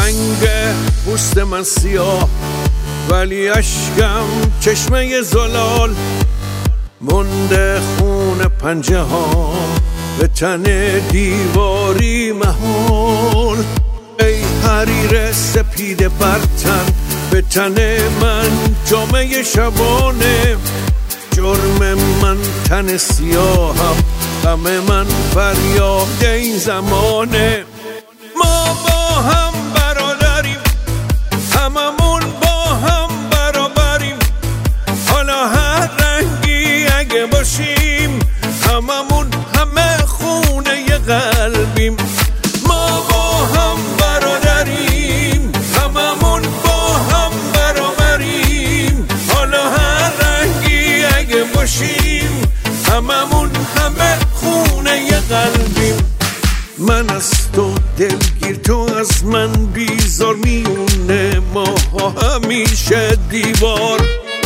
رنگ پوست من سیاه ولی اشکم چشمه زلال، مونده خون پنجه ها به تن دیواری محال. ای حریر سپید برتن به تن من جامعه شبانه، جرم من تن سیاهم، غم من فریاد این زمانه. ما با هم برادریم، هممون با هم برابریم، حالا هر رنگی اگه باشیم هممون همه خونه قلبیم. ما با هم برادریم، هممون با هم برابریم، حالا هر رنگی اگه باشیم هممون همه خونه قلبیم. من از تو دلگیر، تو از من بیزار، میونه ما همیشه دیوار.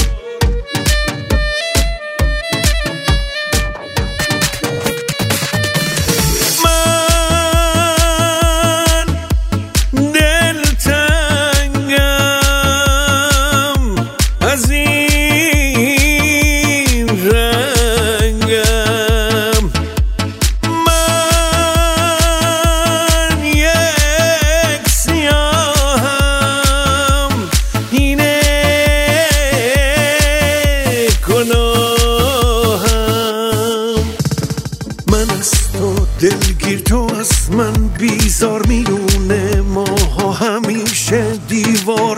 من از تو دلگیر، تو از من بیزار، میونه ما همیشه دیوار.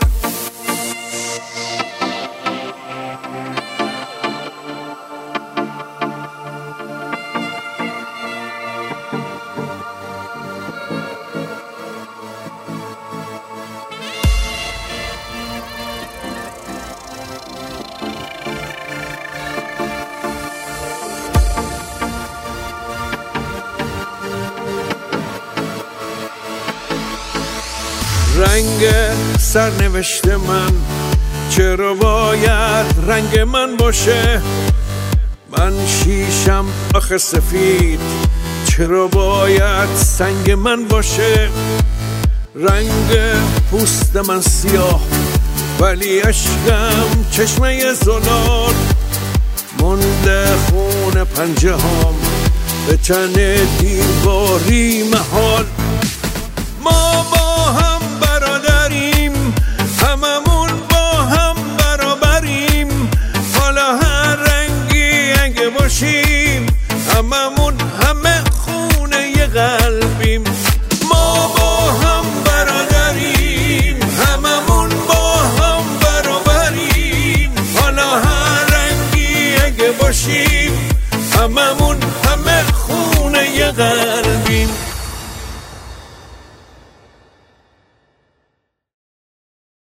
رنگ سرنوشت من چرا باید رنگ من باشه؟ من شیشم آخه سفید، چرا باید سنگ من باشه؟ رنگ پوست من سیاه ولی اشکم چشمه زلال، مونده خون پنجه هام به تن دیواری محال. ما با هم برادریم، هممون با هم برابریم، حالا هر رنگی اگه باشیم هممون همه خونه قلبیم. ما با هم برادریم، هممون با هم برابریم، حالا هر رنگی اگه باشیم هممون همه خونه قلبیم.